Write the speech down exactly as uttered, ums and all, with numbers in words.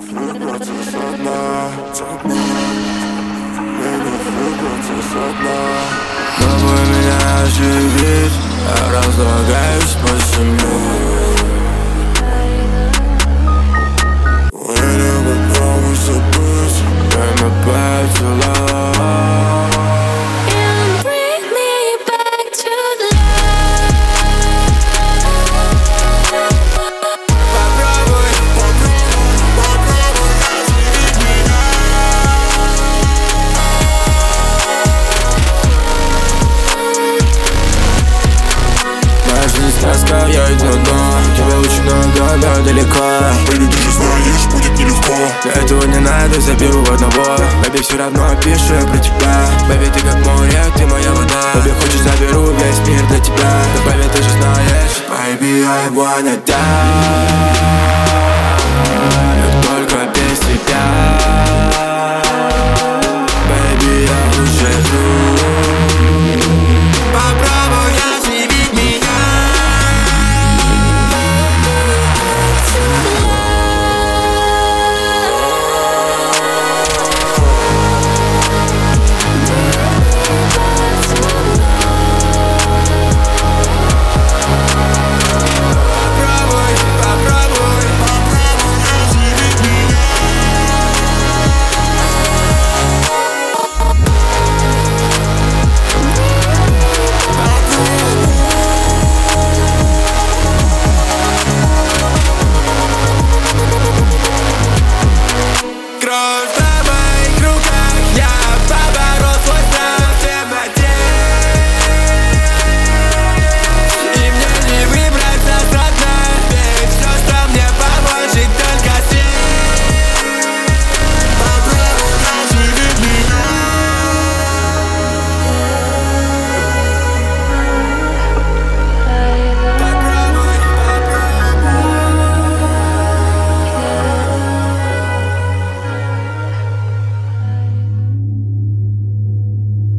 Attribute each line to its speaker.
Speaker 1: выбраться со дна, мне не выбраться со дна. Попробуй меня оживить, я разлагаюсь по земле. Или попробуй забыть, время поцеловать. Тоска, я иду на дно. Тебя очень много, да, далеко.
Speaker 2: Baby, ты же знаешь, будет нелегко.
Speaker 1: Для этого не надо, заберу одного. Baby, все равно пишу я про тебя. Baby, ты как море, ты моя вода. Baby, хочешь, заберу весь мир для тебя. Да, baby, ты же знаешь. Baby, I wanna die.